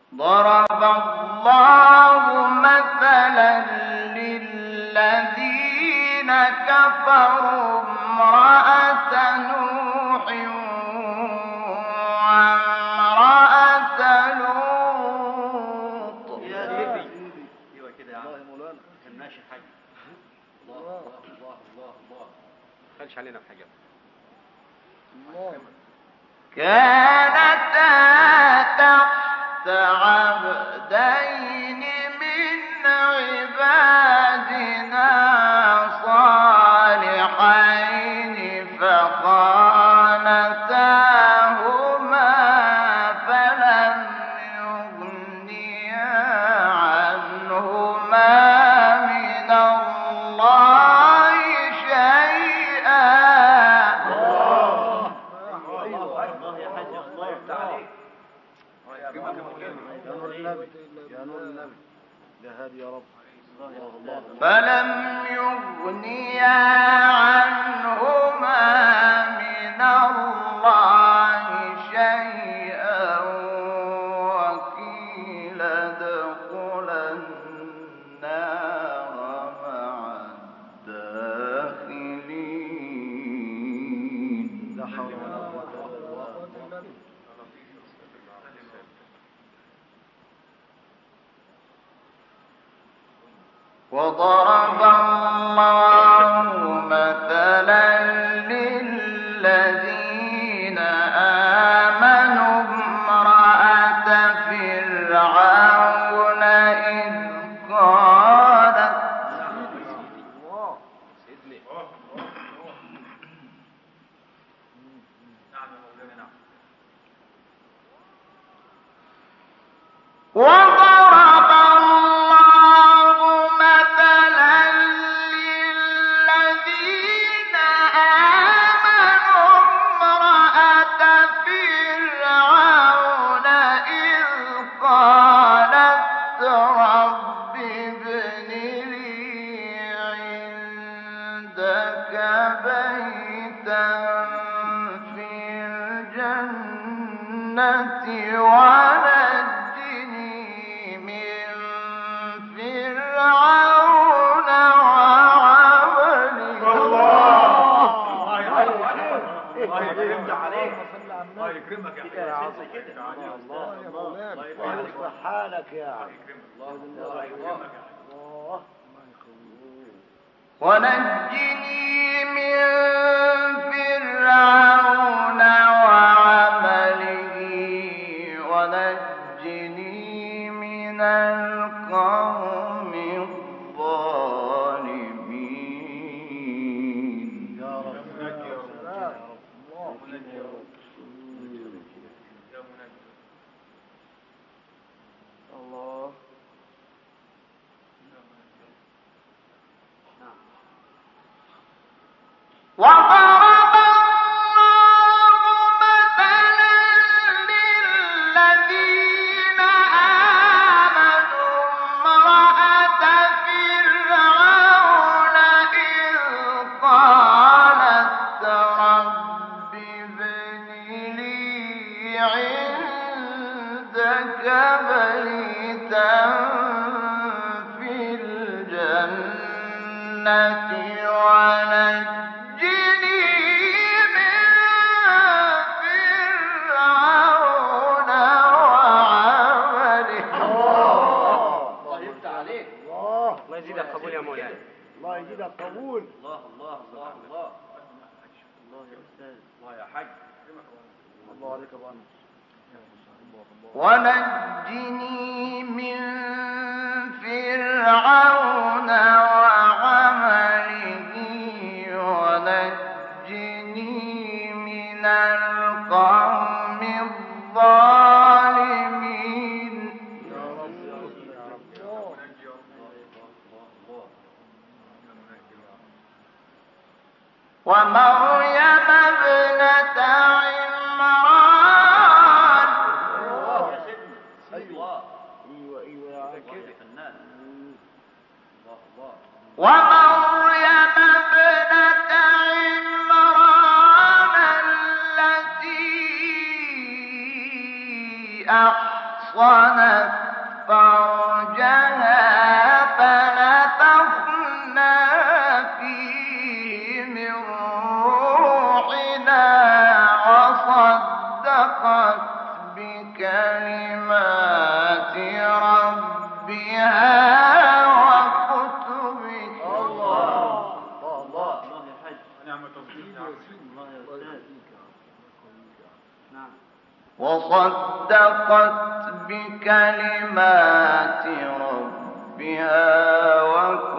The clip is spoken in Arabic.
ضرب الله مثلا للذين كفروا امرأة نوح وامرأة لوط. ايوه كده يا عم. كان ماشي حاجة. الله الله الله الله. خلش علينا بحاجة. كانتا تحت عبدين من عبادنا صالحين فخانتاهما فلم يغنيا عنهما من الله شيئا. يا نور النبي يا هادي يا رب. فلم يغنيا عنهما من الله شيئا وقيل ادخلا النار مع الداخلين. لا حول ولا قوة إلا بالله. وضرب الله مثلا للذين آمنوا امرأة فرعون إذ قالت وضرب الله مثلا للذين آمنوا امرأة فرعون إذ قالت رب ابن لي عندك بيتا في الجنة ونجني من فرعون وعمله. الله يكرمك عليك. الله يكرمك يا عظيم. الله يا مولانا الله يصلح حالك يا عم. الله يكرمك. ونجني من فرعون وعمله ونجني من القوم الظالمين. يا رب الله. وضرب الله مثلا للذين آمنوا امرأة فرعون إذ قالت رب ابن لي عندك بيتا في الجنة ونجني من فرعون وعمله. الله يفتح عليك. الله يزيدك قبول يا مولانا. الله يزيدك قبول. الله الله الله الله. الله يا أستاذ. الله يا حاج. الله عليك يا ابو انس. ونجني من فرعون وعمله ونجني من القوم الظالمين. يا رب يا رب يا رب. ومريم ابنة عمران. ايوه ايوه ايوه يا عم. فنان. الله الله. ومريم ابنة عمران التي أحصنت أحصنت فرجها فنفخنا فيه من روحنا وصدقت بكلمات ربها وكتبه. وصدقت بكلمات ربها وكتبه